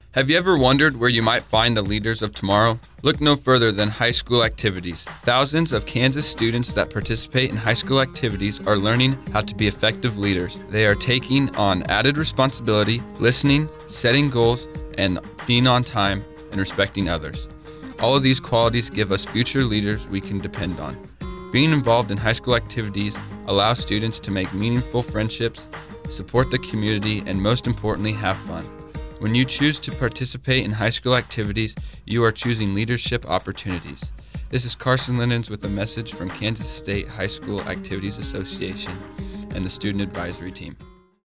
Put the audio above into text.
Have you ever wondered where you might find the leaders of tomorrow? Look no further than high school activities. Thousands of Kansas students that participate in high school activities are learning how to be effective leaders. They are taking on added responsibility, listening, setting goals, and being on time and respecting others. All of these qualities give us future leaders we can depend on. Being involved in high school activities allows students to make meaningful friendships, support the community, and most importantly, have fun. When you choose to participate in high school activities, you are choosing leadership opportunities. This is Carson Linens with a message from Kansas State High School Activities Association and the Student Advisory Team.